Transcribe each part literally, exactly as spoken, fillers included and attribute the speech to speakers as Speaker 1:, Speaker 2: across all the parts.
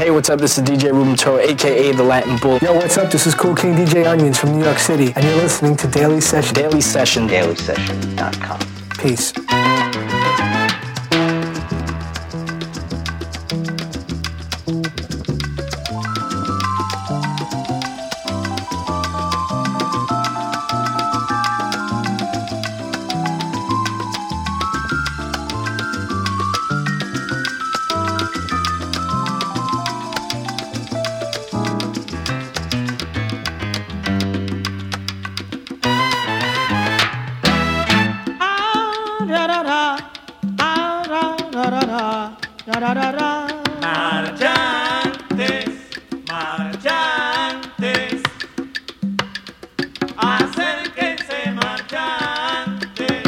Speaker 1: Hey, what's up? This is D J Ruben Toro, aka The Latin Bull.
Speaker 2: Yo, what's up? This is Cool King D J Onions from New York City, and you're listening to Daily Session.
Speaker 1: Daily Session.
Speaker 3: Daily Session dot com.
Speaker 2: Peace.
Speaker 4: Marchantes, marchantes, acérquense marchantes,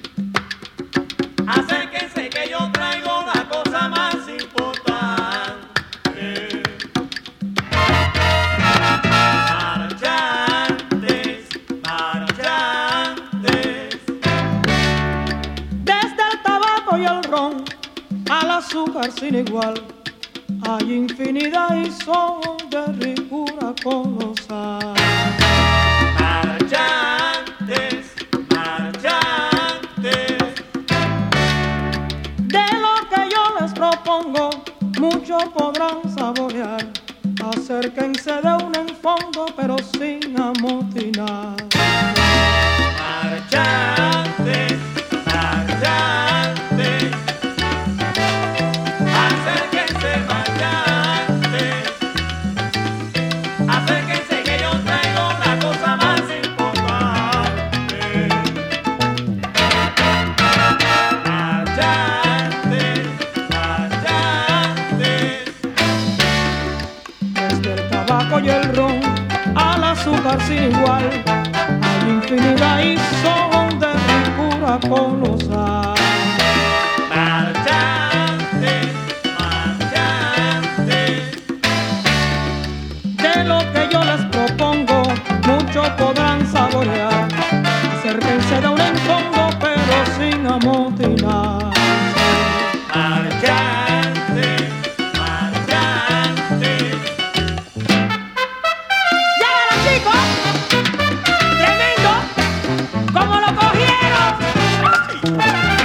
Speaker 4: acérquense que yo traigo la cosa más importante. Marchantes, marchantes,
Speaker 5: desde el tabaco y el ron al azúcar sin igual, hay infinidad y son de ricura colosal.
Speaker 4: marchantes, marchantes,
Speaker 5: De lo que yo les propongo, muchos podrán saborear. Acérquense de un en fondo, pero sin amotinar.
Speaker 4: marchantes, marchantes, acérquense marchantes, acérquense que yo traigo la cosa más importante. Marchantes, marchantes,
Speaker 5: Desde el tabaco y el ron al azúcar sin igual, hay infinidad y son de ricura colosal.
Speaker 4: marchantes, marchantes,
Speaker 5: De lo que yo les propongo, muchos podrán saborear. Acérquense de un en fondo, pero sin amotinar.
Speaker 4: marchantes, marchantes.
Speaker 5: ¡Llévala, chicos! ¡Tremendo! ¡Cómo lo cogieron!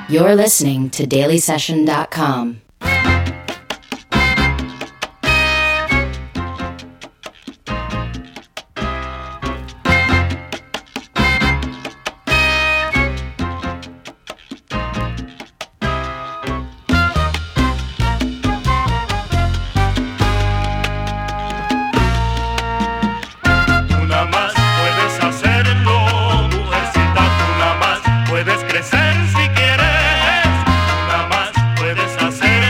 Speaker 3: You're listening to daily session dot com.
Speaker 4: Puedes crecer si quieres, nada más puedes hacer.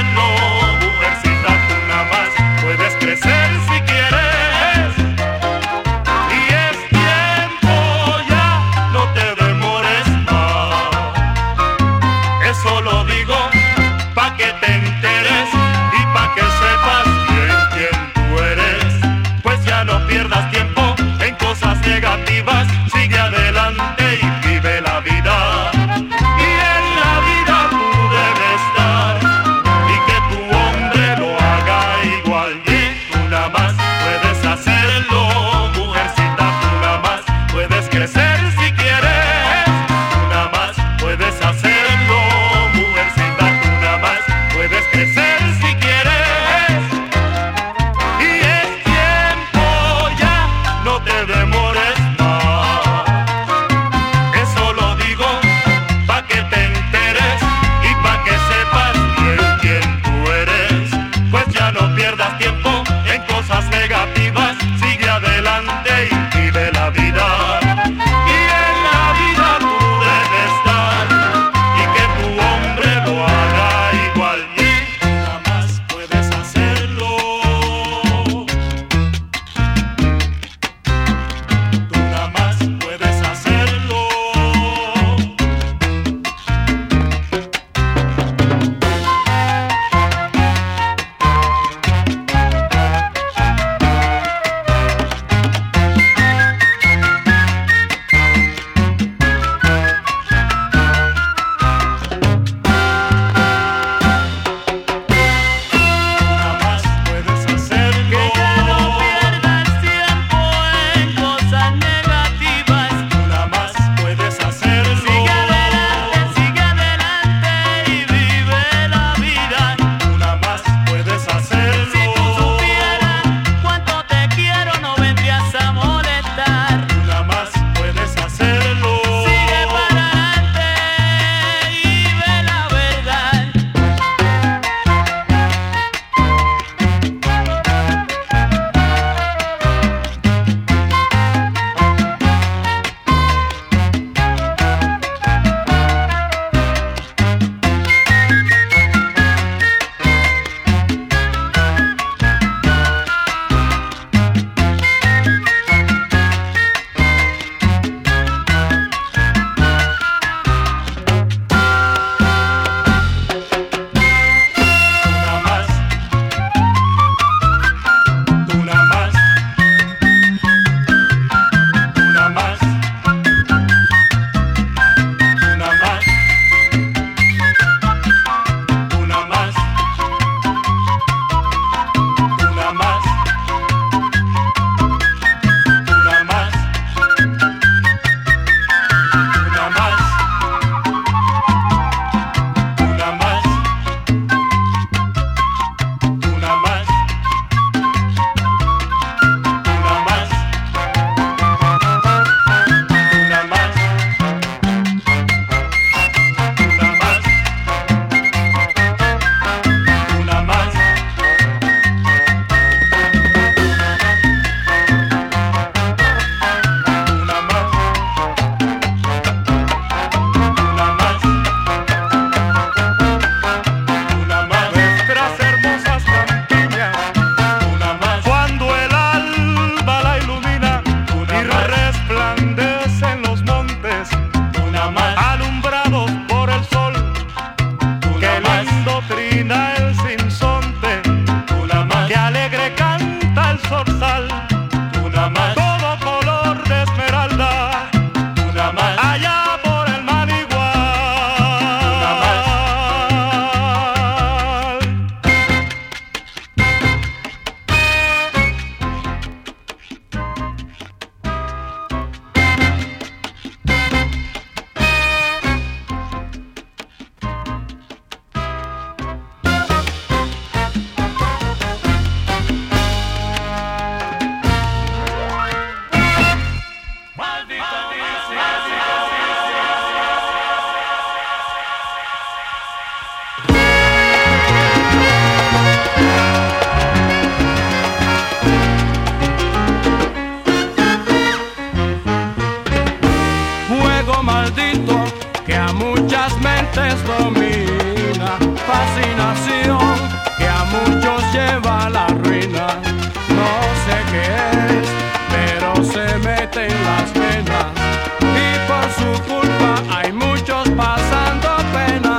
Speaker 4: que a muchas mentes domina, fascinación que a muchos lleva a la ruina. No sé qué es, pero se mete en las venas y por su culpa hay muchos pasando pena.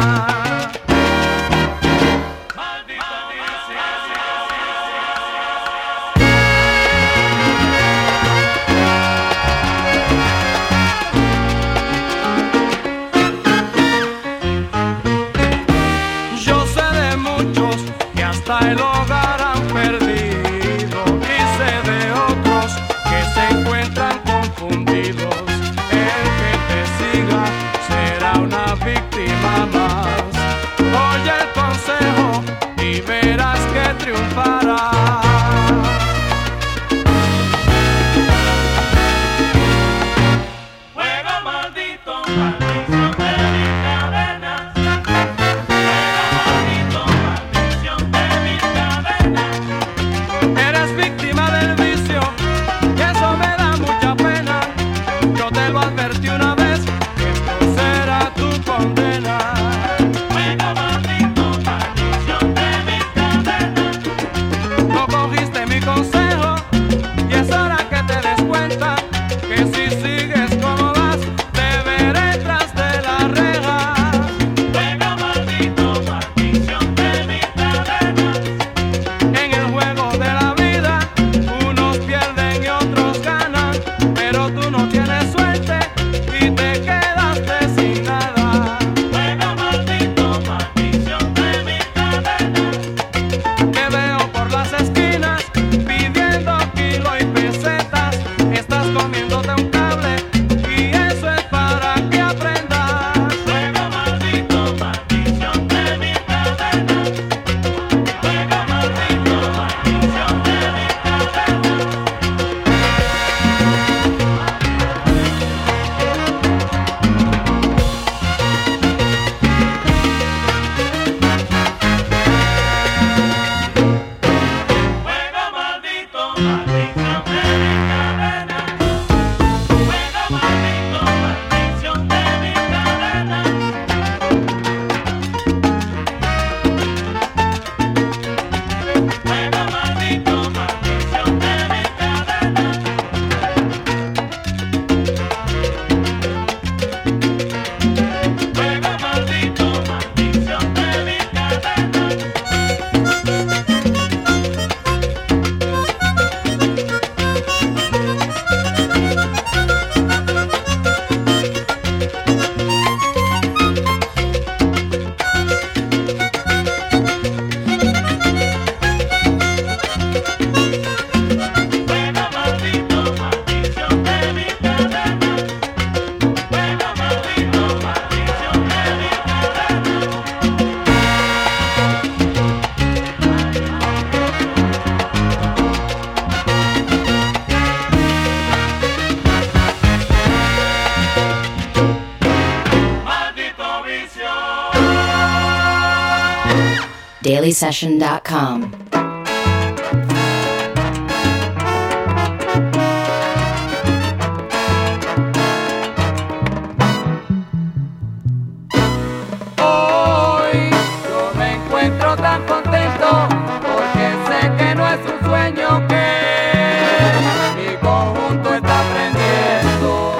Speaker 4: Yo sé de muchos que hasta el hogar han perdido y sé de otros que se encuentran confundidos. El que te siga será una víctima más. Oye el consejo y verás que triunfará. Juego maldito, maldición de mis cadenas. Juego maldito, maldición de mis cadenas. Eres víctima del vicio y eso me da mucha pena. Yo te lo advertí una vez que esto será tu condena. Juego maldito, maldición de mis cadenas. No cogiste mi consejo y es hora que te des cuenta que si sigues como vas te veré tras de la reja. Juego maldito, maldición de mis cadenas. En el juego de la vida unos pierden y otros ganan, pero tú no tienes suerte y te quedaste sin nada. Juego maldito, maldición de mis cadenas. Te veo por las esquinas pidiendo kilo y pesetas. Estás comiéndote un cable y eso es para que aprendas. Juego maldito, maldición de mis cadenas. Juego maldito, maldición de mis cadenas. Juego maldito, maldición de mis cadenas. Juego maldito, maldición de mis cadenas. Juego maldito, maldición de mis cadenas. Juego maldito, maldición de mis cadenas. Juego maldito, maldición de mis cadenas. Juego maldito, maldición de mis cadenas. Maldito vicio.
Speaker 3: daily session dot com.
Speaker 4: Hoy yo me encuentro tan contento porque sé que no es un sueño que mi conjunto está aprendiendo.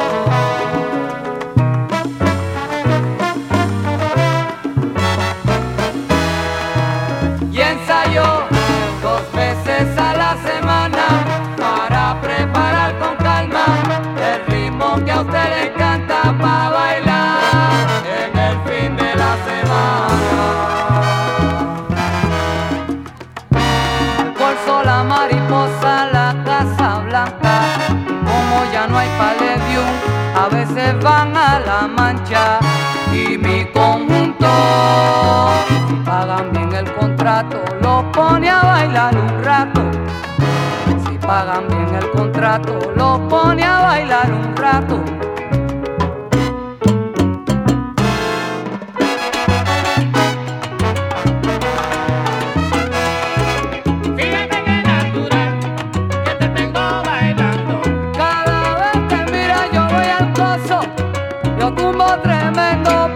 Speaker 4: Y ensayo dos veces a la semana para preparar con calma el ritmo que a usted le encanta para bailar en el fin de la semana. El corzo, la mariposa, la casa blanca, como ya no hay palladium, a veces van a la mancha. Y mi conjunto, si pagan bien el contrato, lo pone a bailar un rato. Si pagan bien el contrato, lo pone a bailar un rato. Fíjate qué natural que te tengo bailando. Cada vez que mira yo voy al coso, yo tumbo tremendo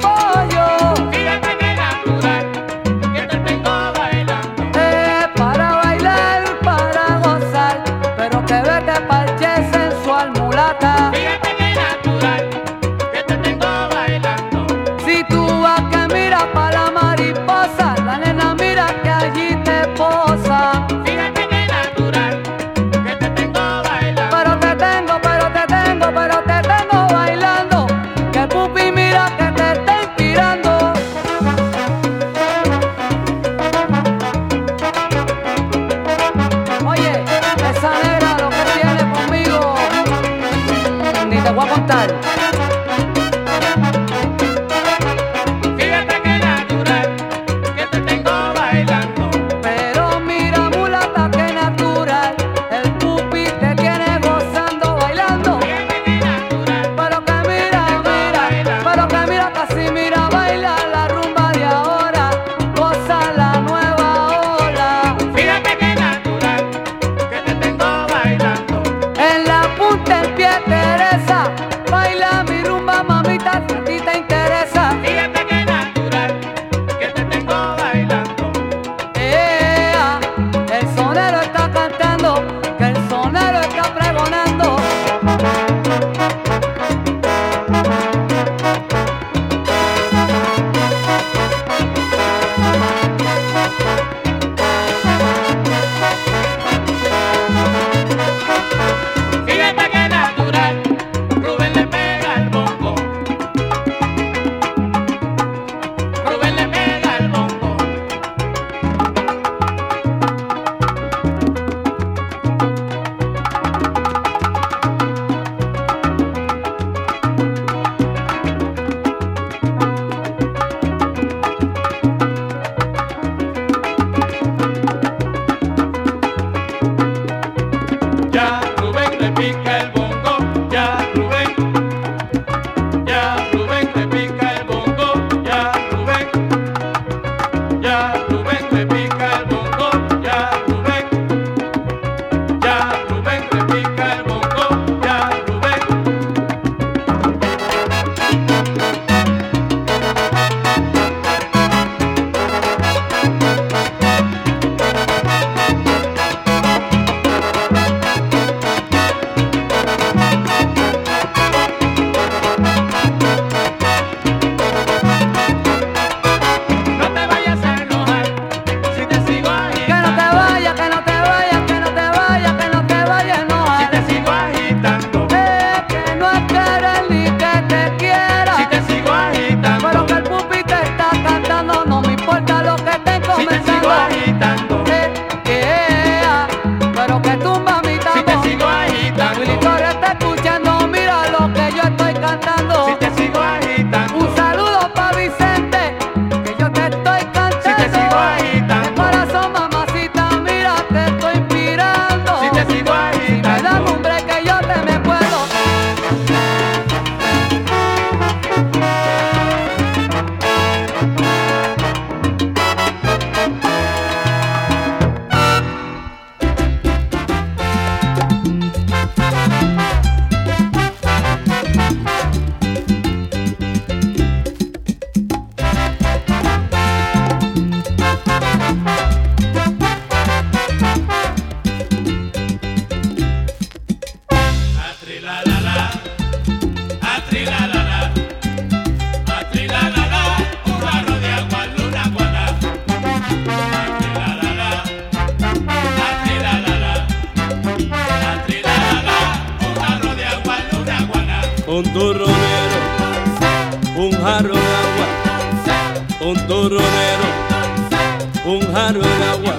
Speaker 6: un turronero, un jarro de agua, un turronero, un jarro de agua.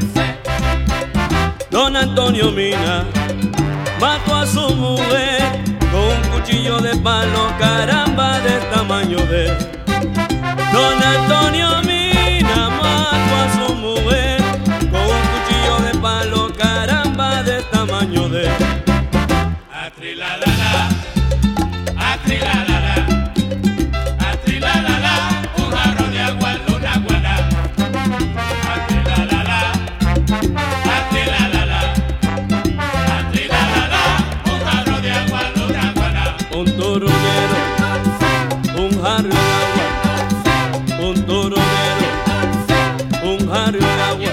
Speaker 6: Don Antonio Mina mató a su mujer con un cuchillo de palo, caramba, del tamaño de. Don Antonio Mina mató a su mujer con un cuchillo de palo, caramba, del tamaño de.
Speaker 7: Atrilalala, atrilalala, atrilalala, un jarro de agua en una guana. Atrilalala, atrilalala, atrilalala, un jarro de agua en una guana.
Speaker 6: Un turronero, un jarro de agua, un turronero, un jarro de agua.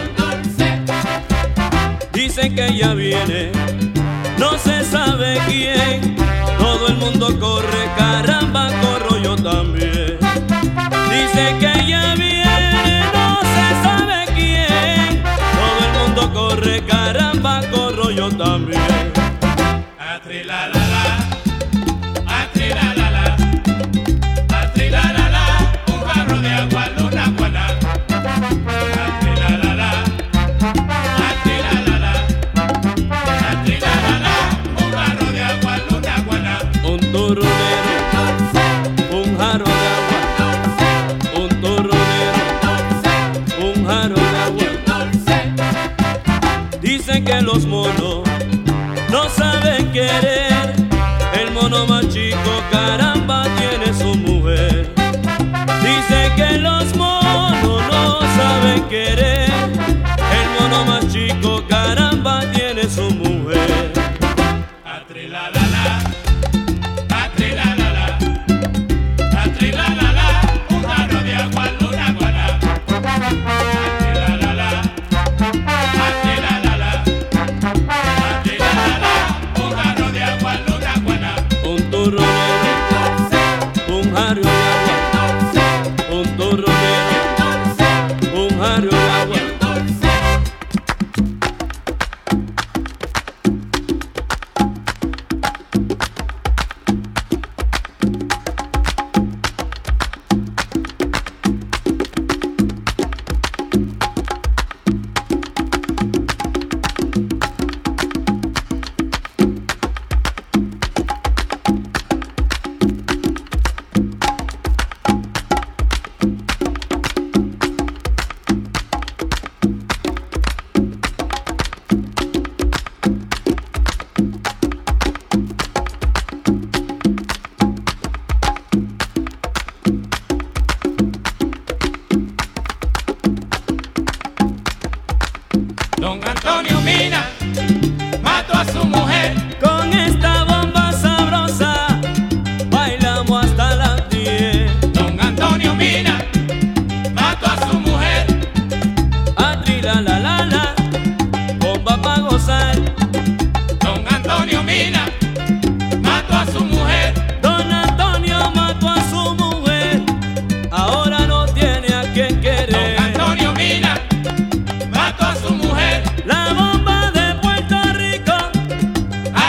Speaker 6: Dicen que ella viene, no se sabe quién, todo el mundo corre, caramba, corro yo también. Dice que ella viene, no se sabe quién, todo el mundo corre, caramba, corro yo también.
Speaker 7: Atrilalala, atrilalala, atrilalala, un jarro de agua en una guana. Atrilalala, atrilalala, atrilalala, un jarro de agua en una guana.
Speaker 6: Un turronero, un jarro de agua, un turronero, un jarro de agua. Dicen que los monos no saben querer, el mono más chico, caramba, tiene su mujer. Dicen que los monos no saben querer, el mono más chico, caramba, tiene su mujer.
Speaker 7: Atrilalala, atrilalala, atrilalala, un jarro de agua en una guana. Atrilalala, atrilalala, atrilalala, un jarro de agua en una guana.
Speaker 6: Un turronero, un jarro de agua, un turronero, un jarro de agua.
Speaker 7: Don Antonio Mina mató a su mujer.
Speaker 6: Con esta bomba sabrosa bailamos hasta las diez.
Speaker 7: Don Antonio Mina mató a su mujer.
Speaker 6: Atrilalala, bomba pa' gozar.
Speaker 7: Don Antonio Mina mató a su mujer.
Speaker 6: Don Antonio mató a su mujer, ahora no tiene a quien querer.
Speaker 7: Don Antonio Mina mató a su mujer.
Speaker 6: La bomba de Puerto Rico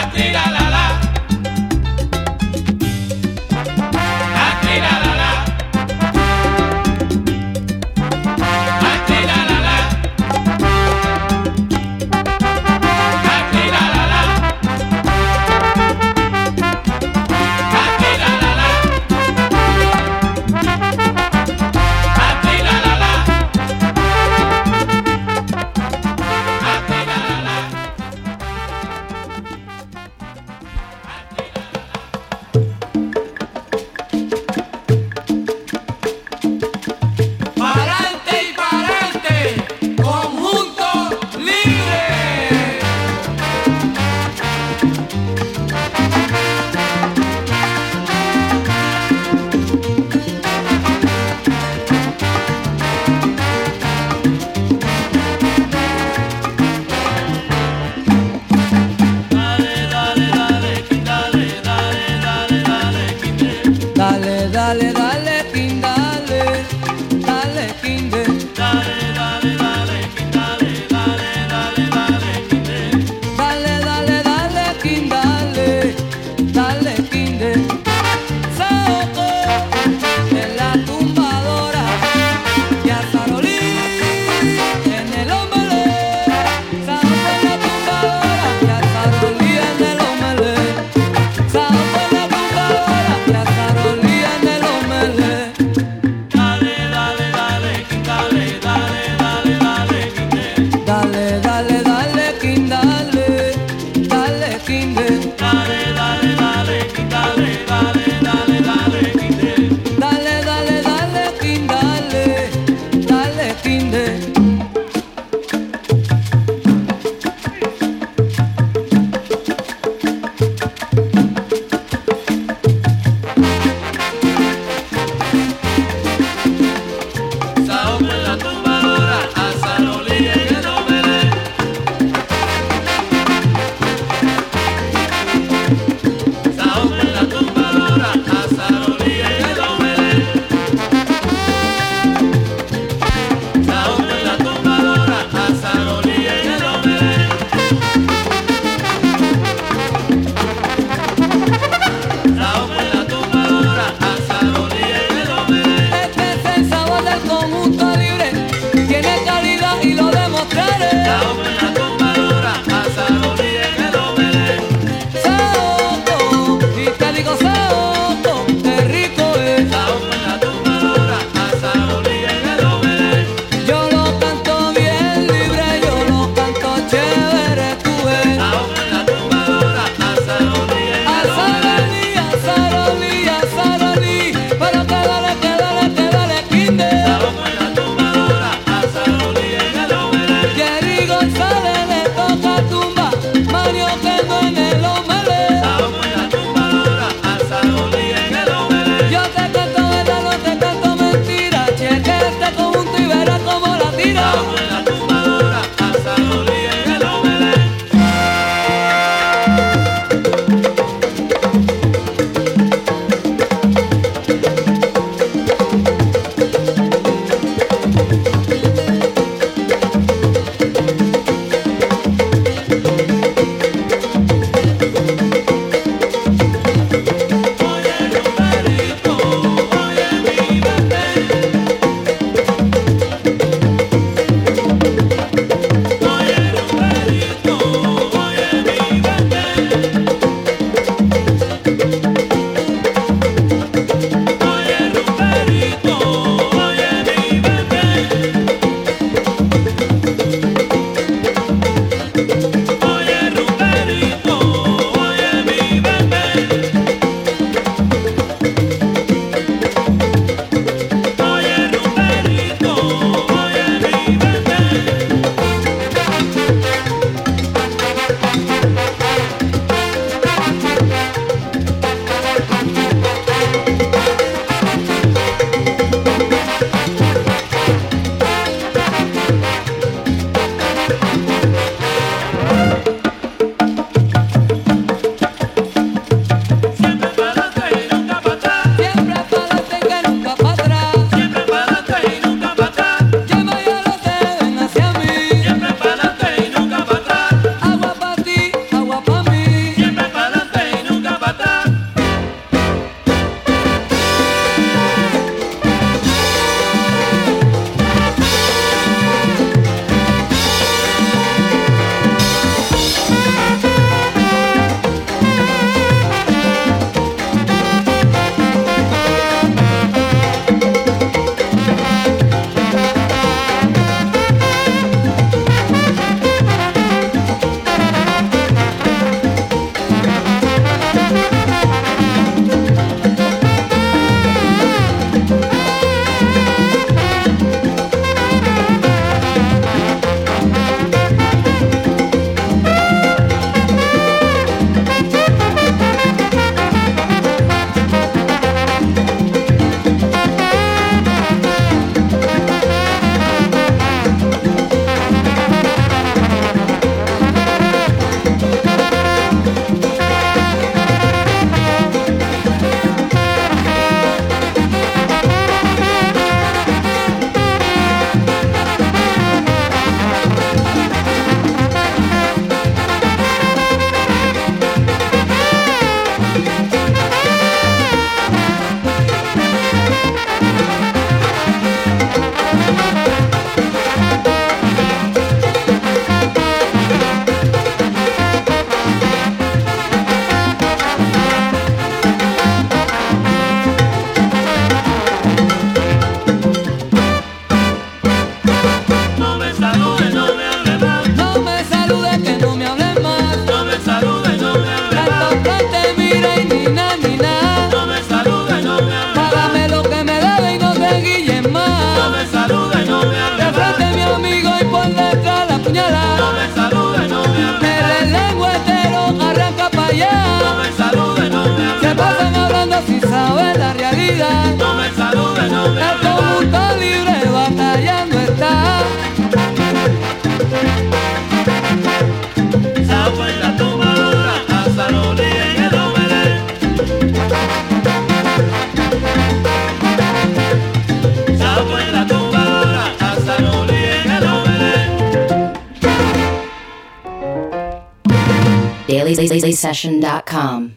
Speaker 3: daily session dot com.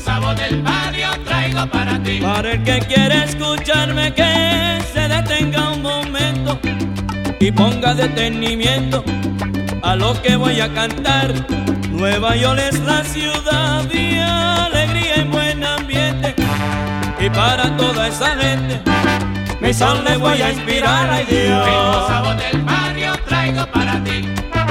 Speaker 7: sabor del barrio traigo para ti.
Speaker 6: Para el que quiere escucharme, que se detenga un momento y ponga detenimiento a lo que voy a cantar. Nueva York es la ciudad de alegría y buen ambiente, y para toda esa gente mi son le voy a inspirar, ay Dios.
Speaker 7: Ritmo sabor del barrio traigo para ti.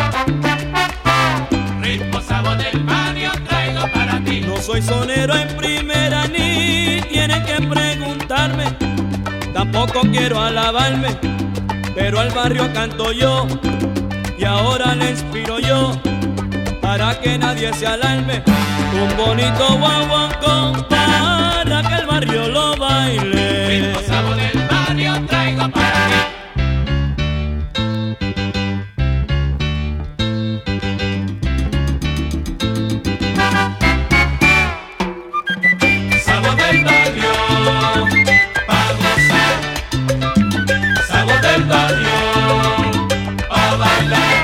Speaker 7: Ritmo sabor del barrio traigo para ti.
Speaker 6: No soy sonero en primera ni tienen que preguntarme, tampoco quiero alabarme, pero al barrio canto yo y ahora le inspiro yo para que nadie se alarme. Un bonito guaguancó para que el barrio lo baile.
Speaker 7: Ritmo sabor del barrio traigo para ti. Sabor del barrio, pa' gozar. Sabor del barrio, pa' bailar.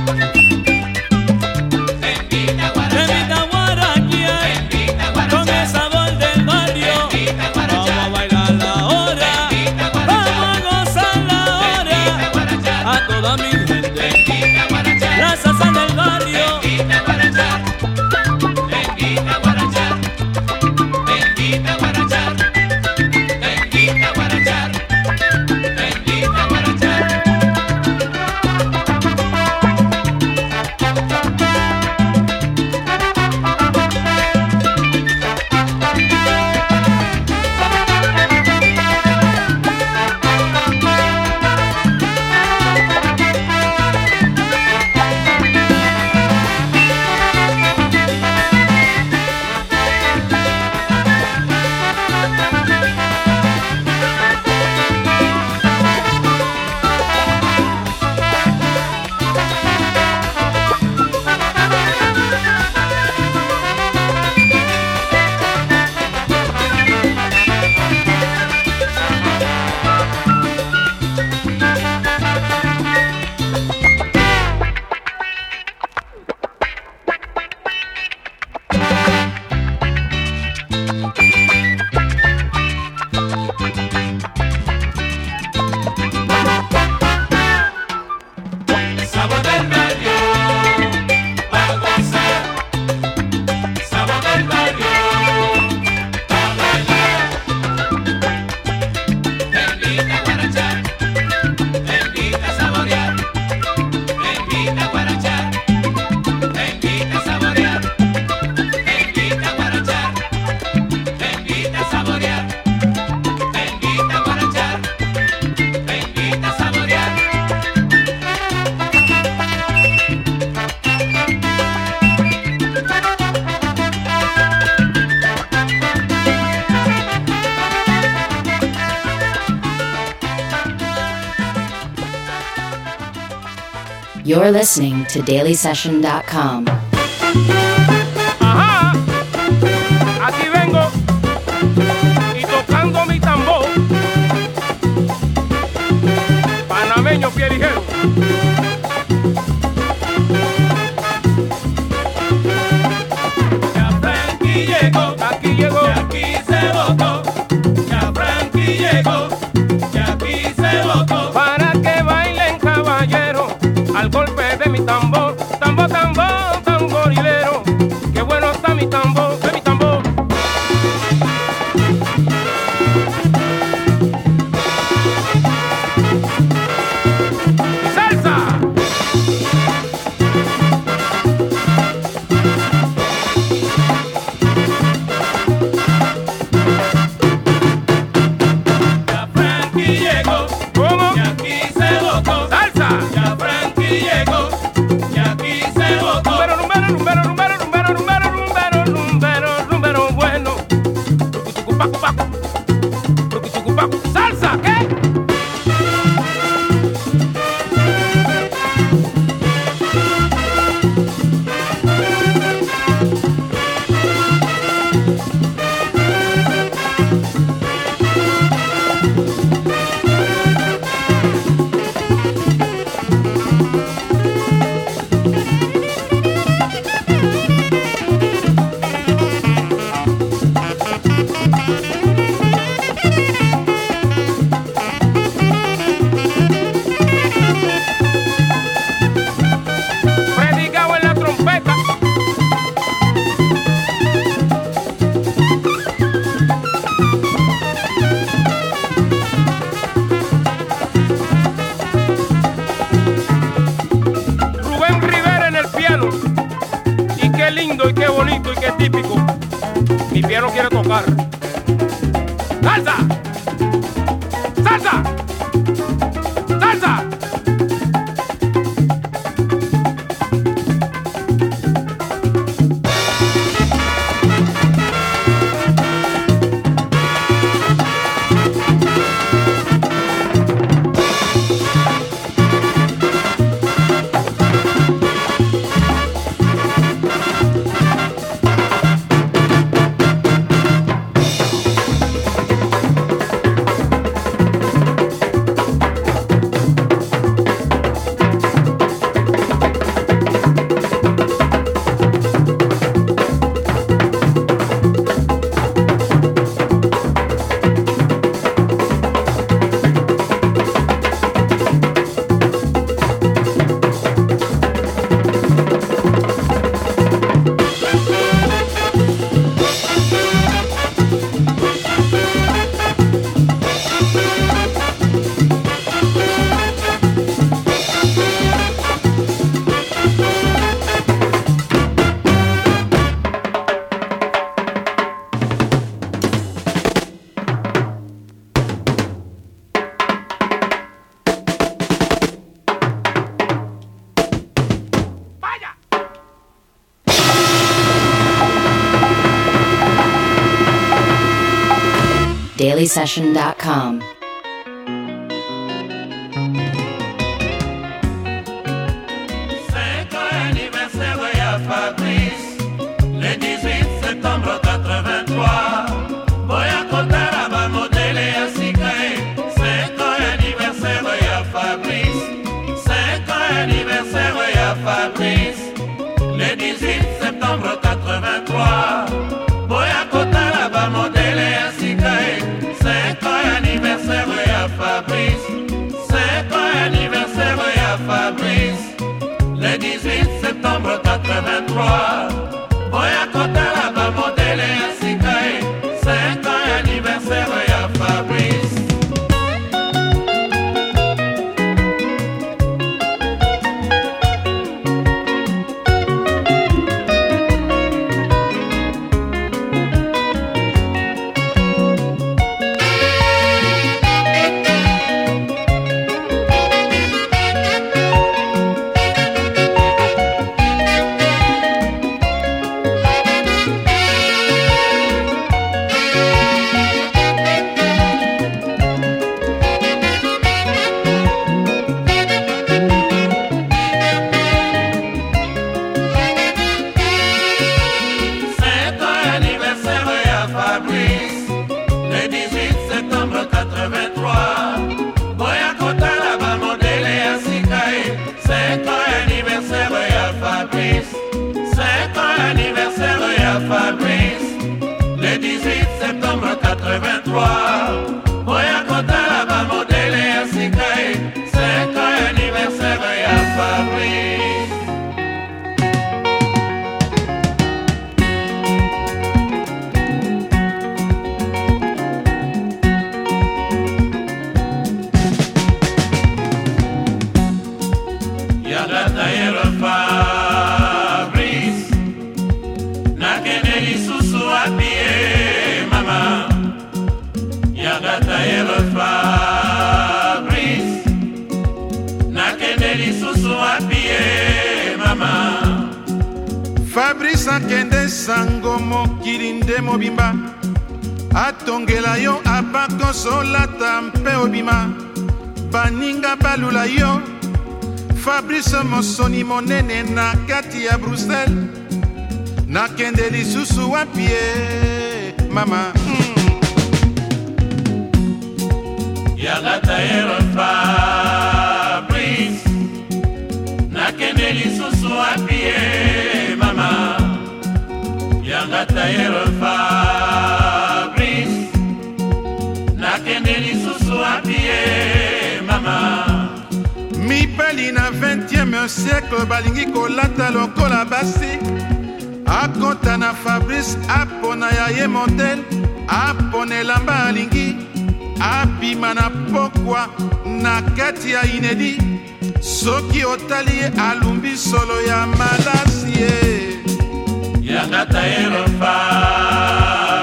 Speaker 7: Te invita a guarachar.
Speaker 6: Te invita a guaraquear.
Speaker 7: Te invita a guarachar.
Speaker 6: Con el sabor del barrio.
Speaker 7: Te invita a guarachar.
Speaker 6: Vamos a bailar la hora.
Speaker 7: Te invita a guarachar.
Speaker 6: Vamos a gozar la
Speaker 7: Te invita a
Speaker 6: hora.
Speaker 7: guarachar.
Speaker 6: A toda mi
Speaker 7: Te
Speaker 6: gente.
Speaker 7: invita a guarachar.
Speaker 6: La salsa del barrio.
Speaker 7: Te invita a guarachar. Te invita a guarachar. Te invita a guarachar. Te invita a guarachar. Te invita a guarachar. Sabor del barrio, pa' gozar. Sabor del barrio, pa' bailar. Te invita a guarachar. Te invita a saborear. Te invita a guarachar. Te invita a saborear. Te invita a guarachar. Te invita a saborear. Te invita a guarachar. Te invita a saborear.
Speaker 3: You're listening to daily session dot com.
Speaker 8: Ajá, aquí vengo y tocando mi tambor, panameño pie ligero.
Speaker 7: Ya Frankie llegó,
Speaker 8: Aquí llegó,
Speaker 7: y aquí se votó. Ya Frankie llegó, y aquí se votó.
Speaker 8: para que bailen caballero al golpe de mi tambor, tambor, tambor, tamborilero. Qué bueno está mi tambor, de mi tambor. ¡Salsa!
Speaker 7: Ya Frankie llegó,
Speaker 8: ¿Cómo?
Speaker 7: y aquí se votó.
Speaker 8: ¡Salsa!
Speaker 7: Ya Frankie llegó, y aquí se votó.
Speaker 8: Rumbero, rumbero, rumbero, rumbero, rumbero, rumbero, rumbero, rumbero, rumbero bueno. Rucuchucupacu, pacu. Rucuchucupacu. ¡Salsa! ¿Qué? mi pie no quiere tocar. ¡Salsa! ¡Salsa! ¡Salsa!
Speaker 3: daily session dot com.
Speaker 7: C'est l'anniversaire de Fabrice, le dix-huit septembre quatre-vingt-trois. Boya Kotara va modeler à Sikae. C'est l'anniversaire de Fabrice, c'est l'anniversaire de Fabrice, le dix-huit septembre quatre-vingt-trois. Boya Kotara va modeler à Sikae. C'est l'anniversaire de Fabrice, c'est l'anniversaire de Fabrice, le dix-huit septembre quatre-vingt-trois. Boya Kotara va modeler à Sikae. C'est l'anniversaire de Fabrice.
Speaker 9: Fabrice akende sango mokili nde mobimba atongela yo abakosolata mpe obima baninga balula yo. Fabrice mosoni monene na kati ya Bruxelles nakende lisusu wapie mama mm.
Speaker 7: Yagata ero Fabrice nakende lisusu wapie mama. Yagata ero Fabrice nakende lisusu wapie mama.
Speaker 9: Mibali na vingtième siècle balingi kolata lokola basi akota na Fabrice apona ya ye modèle aponelamba alingi abima na pokwa na kati ya inedi soki otali alumbi solo ya malasi ye.
Speaker 7: Yagata ero Fabrice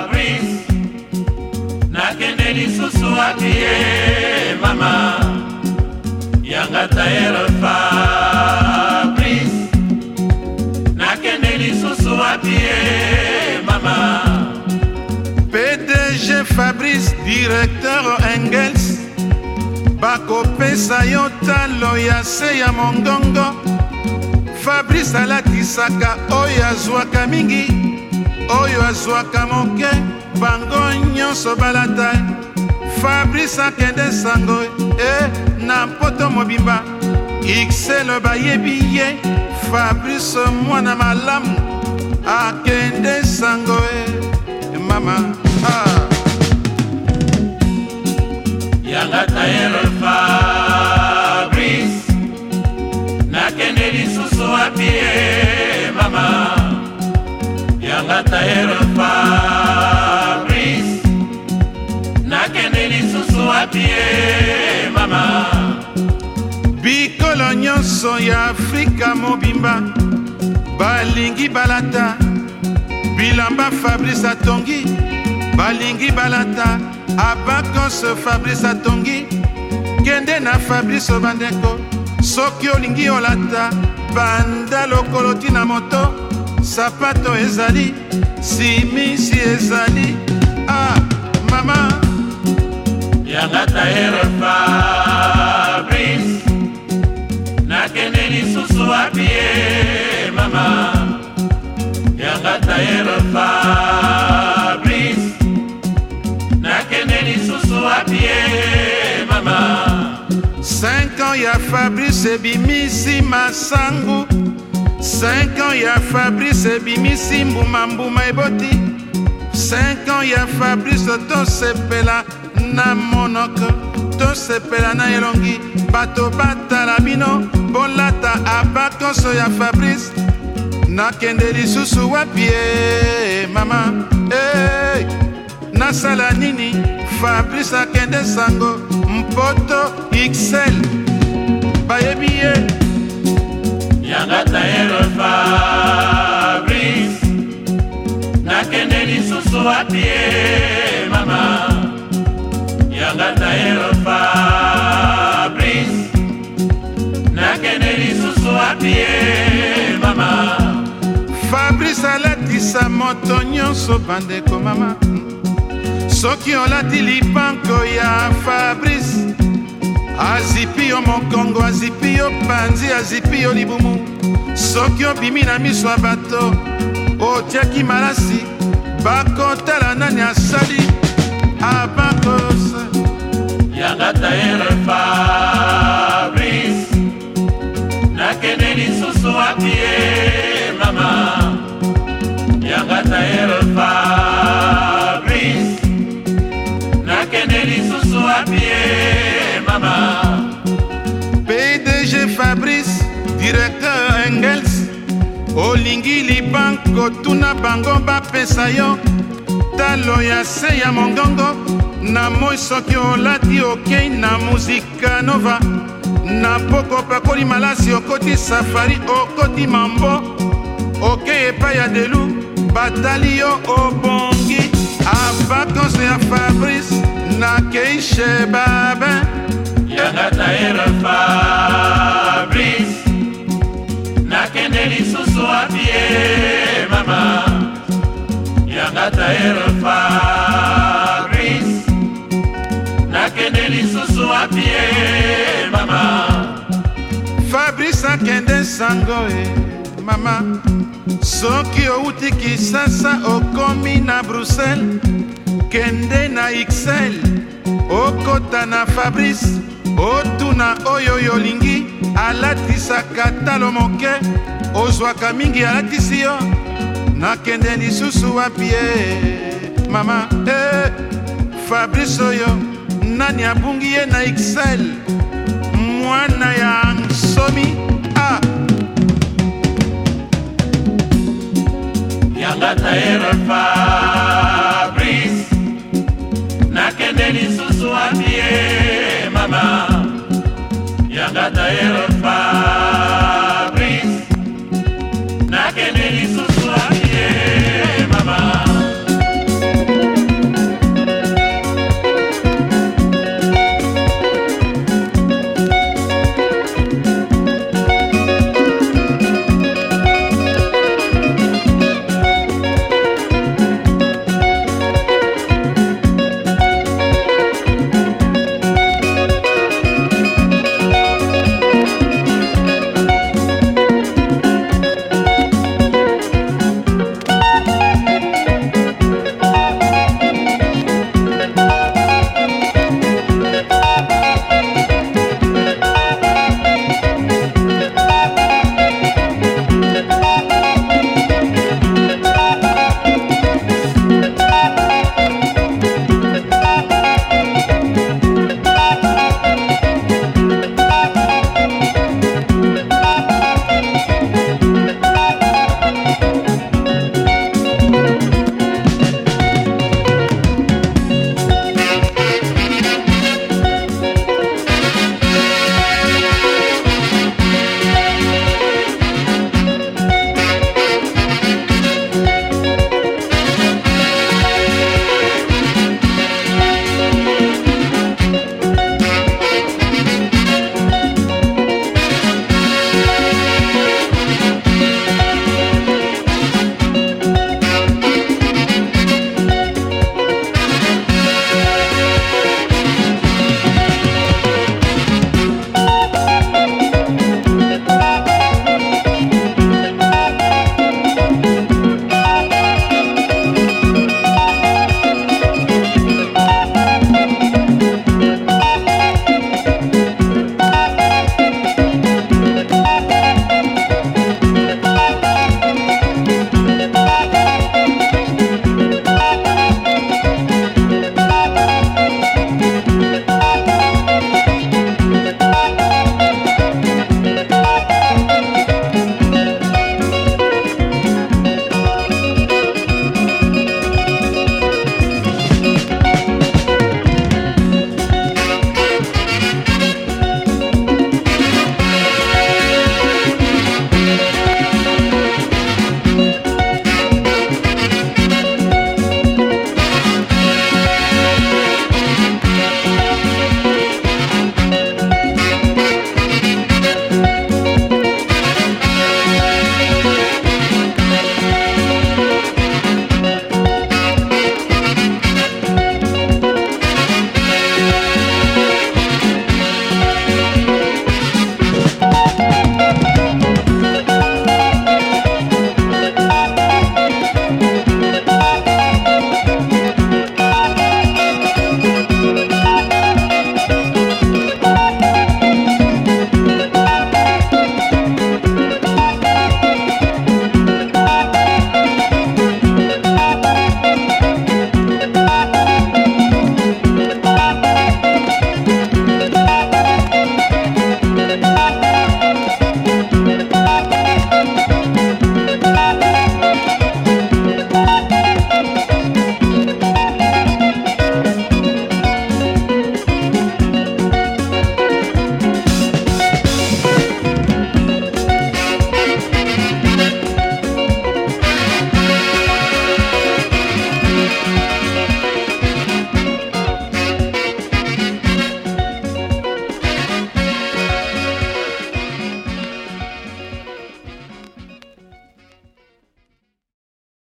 Speaker 9: Fabrice, directeur Engels, bakopesa yo talo ya se ya mongongo. Fabrice alatisaka oyo azwaka mingi, oyo azwaka moke, bango nyonso balata. Fabrice akende sango e na poto mobimba, Ixel bayebi ye. Fabrice mwana malamu akende sango e mama ah.
Speaker 7: Yanga taero Fabrice nakende lisusu apie mama. Yanga taero Fabrice nakende lisusu apie mama.
Speaker 9: Bikolo nyonso ya Afrika mobimba balingi balata bilamba Fabrice atongi, balingi balata abakos Fabrice atongi. Kende na Fabrice bandeko, soki olingi olata banda lokolo tina moto, sapato ezali, simisi ezali. Ah mama
Speaker 7: Yanga taero Fabrice nakende lisusu apie mama. Yanga taero Fabrice nakende lisusu apie mama.
Speaker 9: Cinq ans ya Fabrice ebimisi masangu, cinq ans ya Fabrice ebimisi mbuma mbuma eboti, cinq ans ya Fabrice tosepela na monoko, tosepela na elongi, bato batala bino bolata abakoso ya Fabrice. Nakende lisusu wapie mama hey. Nasala nini Fabrice akende sango mpoto Ixel bayebi ye.
Speaker 7: Yanga taero Fabrice nakende lisusu apie mama. Yanga taero Fabrice nakende lisusu apie mama.
Speaker 9: Fabrice alatisa moto nyonso bandeko mama. Soki olati lipanko ya Fabrice, azipi yo mokongo, azipi yo panzi, azipi yo libumu. Soki obimi na miso ya bato, otiaki malasi, bakotala nani asali abakosa.
Speaker 7: Yanga taero Fabrice nakende lisusu apie mama. Yanga taero Fabrice nakende lisusu apie mama.
Speaker 9: P D G Fabrice, directeur Engels, olingi libanko tuna bango bapesa yo talo ya se ya mongongo. Na moi soki olati okei na muzika nova, na poko pakoli malasi okoti safari okoti mambo, okei epai ya delu batali yo obongi. Abakonso ya Fabrice nakei chez Babin.
Speaker 7: Yanga taero Fabrice nakende lisusu apie mama. Yanga taero Fabrice nakende lisusu apie mama.
Speaker 9: Fabrice akende sango e mama. Soki outi Kisasa okomi na Bruxelles, kende na Ixel okota na Fabrice, otuna oyo yolingi alatisaka talo moke, ozwaka mingi alatisi yo. Nakende lisusu wapie mama eh. Fabrice oyo nani abungi ye na Ixel, mwana ya nsomi ah.
Speaker 7: Yanga taero Fabrice